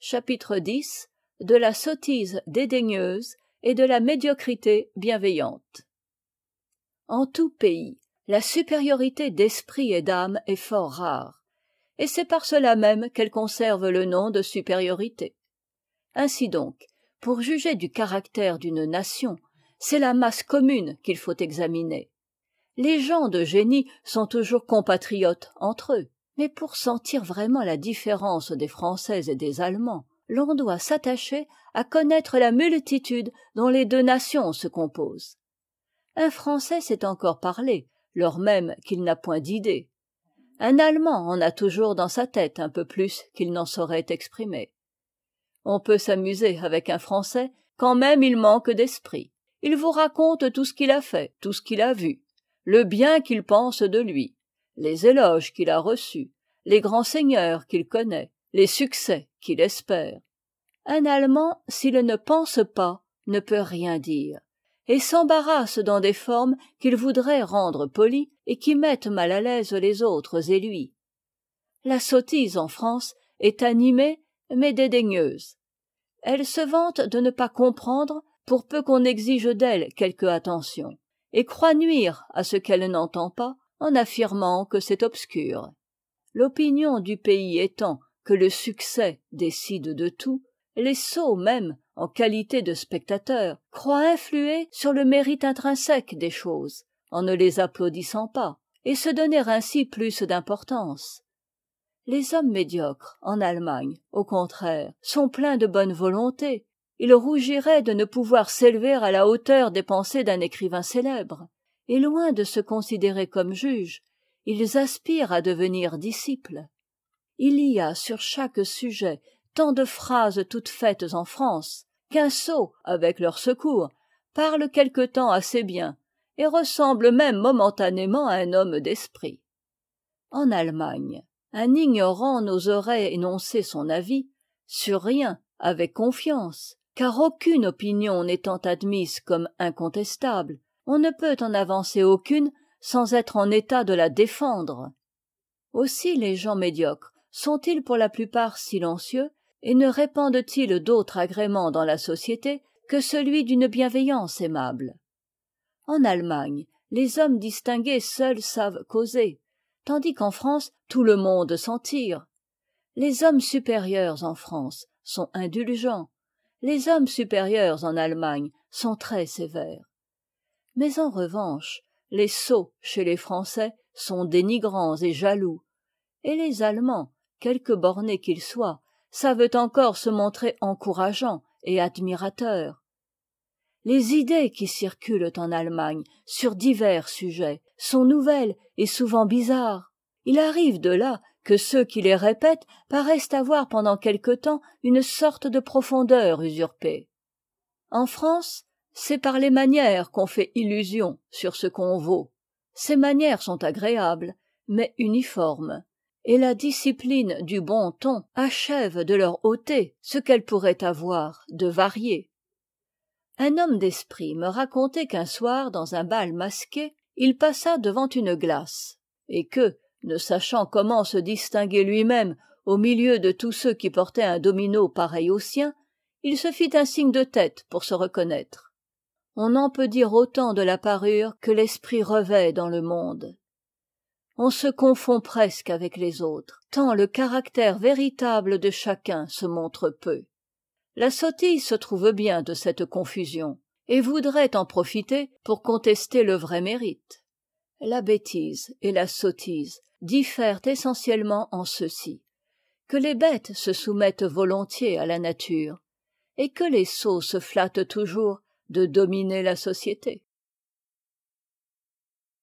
Chapitre X. De la sottise dédaigneuse et de la médiocrité bienveillante. En tout pays, la supériorité d'esprit et d'âme est fort rare, et c'est par cela même qu'elle conserve le nom de supériorité. Ainsi donc, pour juger du caractère d'une nation, c'est la masse commune qu'il faut examiner. Les gens de génie sont toujours compatriotes entre eux, mais pour sentir vraiment la différence des Français et des Allemands, l'on doit s'attacher à connaître la multitude dont les deux nations se composent. Un Français sait encore parler, lors même qu'il n'a point d'idées. Un Allemand en a toujours dans sa tête un peu plus qu'il n'en saurait exprimer. On peut s'amuser avec un Français quand même il manque d'esprit. Il vous raconte tout ce qu'il a fait, tout ce qu'il a vu, le bien qu'il pense de lui, les éloges qu'il a reçus, les grands seigneurs qu'il connaît, les succès qu'il espère. Un Allemand, s'il ne pense pas, ne peut rien dire, et s'embarrasse dans des formes qu'il voudrait rendre polies et qui mettent mal à l'aise les autres et lui. La sottise en France est animée mais dédaigneuse. Elle se vante de ne pas comprendre pour peu qu'on exige d'elle quelque attention, et croit nuire à ce qu'elle n'entend pas en affirmant que c'est obscur. L'opinion du pays étant que le succès décide de tout, les sots même, en qualité de spectateurs, croient influer sur le mérite intrinsèque des choses, en ne les applaudissant pas, et se donner ainsi plus d'importance. Les hommes médiocres, en Allemagne, au contraire, sont pleins de bonne volonté. Ils rougiraient de ne pouvoir s'élever à la hauteur des pensées d'un écrivain célèbre, et loin de se considérer comme juges, ils aspirent à devenir disciples. Il y a sur chaque sujet tant de phrases toutes faites en France, qu'un sot, avec leur secours, parle quelque temps assez bien, et ressemble même momentanément à un homme d'esprit. En Allemagne, un ignorant n'oserait énoncer son avis sur rien avec confiance, car aucune opinion n'étant admise comme incontestable, on ne peut en avancer aucune sans être en état de la défendre. Aussi les gens médiocres sont-ils pour la plupart silencieux et ne répandent-ils d'autre agrément dans la société que celui d'une bienveillance aimable. En Allemagne, les hommes distingués seuls savent causer, tandis qu'en France, tout le monde s'en tire. Les hommes supérieurs en France sont indulgents, les hommes supérieurs en Allemagne sont très sévères. Mais en revanche, les sots chez les Français sont dénigrants et jaloux, et les Allemands, quelque bornés qu'ils soient, savent encore se montrer encourageants et admirateurs. Les idées qui circulent en Allemagne sur divers sujets sont nouvelles et souvent bizarres. Il arrive de là que ceux qui les répètent paraissent avoir pendant quelque temps une sorte de profondeur usurpée. En France, c'est par les manières qu'on fait illusion sur ce qu'on vaut. Ces manières sont agréables, mais uniformes, et la discipline du bon ton achève de leur ôter ce qu'elle pourrait avoir de varié. Un homme d'esprit me racontait qu'un soir, dans un bal masqué, il passa devant une glace, et que, ne sachant comment se distinguer lui-même au milieu de tous ceux qui portaient un domino pareil au sien, il se fit un signe de tête pour se reconnaître. On en peut dire autant de la parure que l'esprit revêt dans le monde. On se confond presque avec les autres, tant le caractère véritable de chacun se montre peu. La sottise se trouve bien de cette confusion, et voudrait en profiter pour contester le vrai mérite. La bêtise et la sottise diffèrent essentiellement en ceci, que les bêtes se soumettent volontiers à la nature, et que les sots se flattent toujours de dominer la société.